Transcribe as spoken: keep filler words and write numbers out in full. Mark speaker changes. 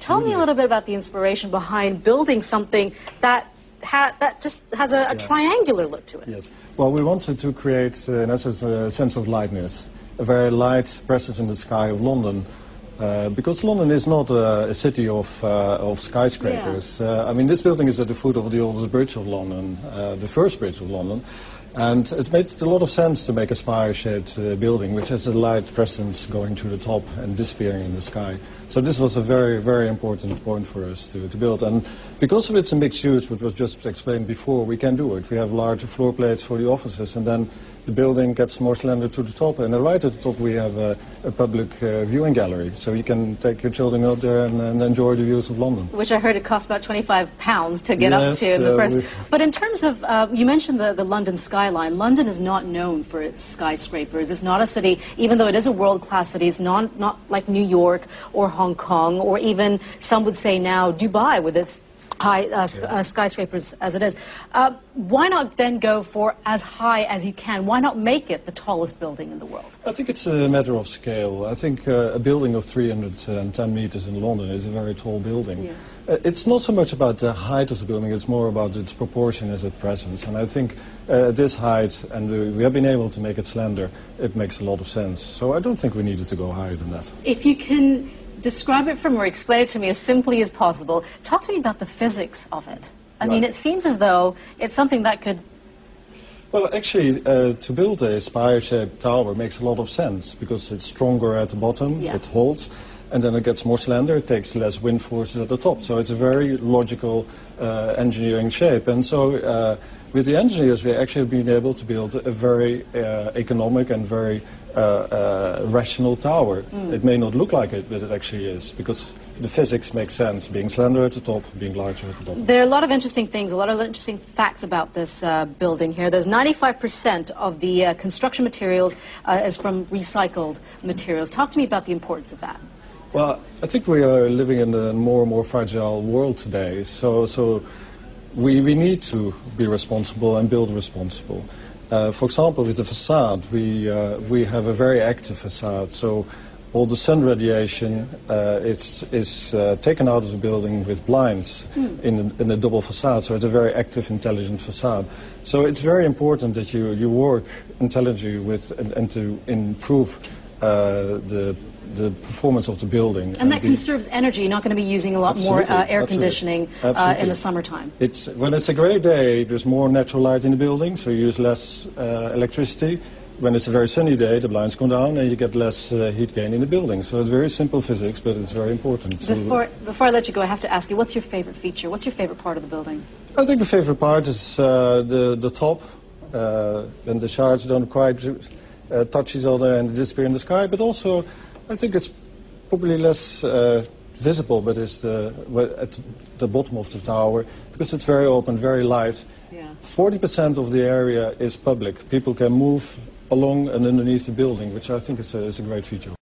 Speaker 1: Tell me a little bit about the inspiration behind building something that ha that just has a, a yeah. triangular look to it.
Speaker 2: Yes. Well, we wanted to create, uh, in essence, a sense of lightness, a very light presence in the sky of London. Uh, because London is not uh, a city of, uh, of skyscrapers. Yeah. Uh, I mean, this building is at the foot of the oldest bridge of London, uh, the first bridge of London. And it made a lot of sense to make a spire-shaped uh, building, which has a light presence going to the top and disappearing in the sky. So this was a very, very important point for us to, to build. And because of its mixed use, which was just explained before, we can do it. We have larger floor plates for the offices, and then the building gets more slender to the top. And right at the top we have a, a public uh, viewing gallery, so you can take your children out there and, and enjoy the views of London.
Speaker 1: Which I heard it costs about twenty-five pounds to get
Speaker 2: yes,
Speaker 1: up to in the
Speaker 2: uh,
Speaker 1: first. But in terms of, uh, you mentioned the, the London skyline. London is not known for its skyscrapers. It's not a city, even though it is a world-class city, it's not, not like New York or Hong Kong or even, some would say now, Dubai with its high uh, yeah. uh, skyscrapers as it is. Uh, why not then go for as high as you can? Why not make it the tallest building in the world?
Speaker 2: I think it's a matter of scale. I think uh, a building of three hundred ten meters in London is a very tall building.
Speaker 1: Yeah.
Speaker 2: Uh, it's not so much about the height of the building, it's more about its proportion as its presence. And I think uh, at this height, and uh, we have been able to make it slender, it makes a lot of sense. So I don't think we needed to go higher than that.
Speaker 1: If you can describe it from or explain it to me as simply as possible, talk to me about the physics of it. I right. mean, it seems as though it's something that could...
Speaker 2: Well, actually, uh, to build a spire-shaped tower makes a lot of sense, because it's stronger at the bottom, yeah. it holds, and then it gets more slender, it takes less wind forces at the top. So it's a very logical uh, engineering shape. And so uh, with the engineers, we actually have been able to build a very uh, economic and very uh, uh, rational tower. Mm. It may not look like it, but it actually is, because the physics make sense, being slender at the top, being larger at the bottom.
Speaker 1: There are a lot of interesting things, a lot of interesting facts about this uh, building here. There's ninety-five percent of the uh, construction materials uh, is from recycled materials. Talk to me about the importance of that.
Speaker 2: Well, I think we are living in a more and more fragile world today, so, so we, we need to be responsible and build responsible. Uh, for example, with the facade, we, uh, we have a very active facade, so all the sun radiation uh, is, is uh, taken out of the building with blinds mm. in, in a double facade, so it's a very active, intelligent facade. So it's very important that you, you work intelligently with and, and to improve uh, the the performance of the building.
Speaker 1: And that conserves energy. You're not going to be using a lot
Speaker 2: absolutely,
Speaker 1: more uh, air
Speaker 2: absolutely,
Speaker 1: conditioning
Speaker 2: absolutely.
Speaker 1: Uh, in the summertime.
Speaker 2: It's, when it's a grey day, there's more natural light in the building, so you use less uh, electricity. When it's a very sunny day, the blinds go down and you get less uh, heat gain in the building. So it's very simple physics, but it's very important.
Speaker 1: Before, before I let you go, I have to ask you, what's your favorite feature? What's your favorite part of the building?
Speaker 2: I think the favorite part is uh, the, the top, uh, when the shards don't quite uh, touch each other and disappear in the sky, but also I think it's probably less uh, visible, but it's the, at the bottom of the tower, because it's very open, very light. forty percent yeah. of the area is public. People can move along and underneath the building, which I think is a, is a great feature.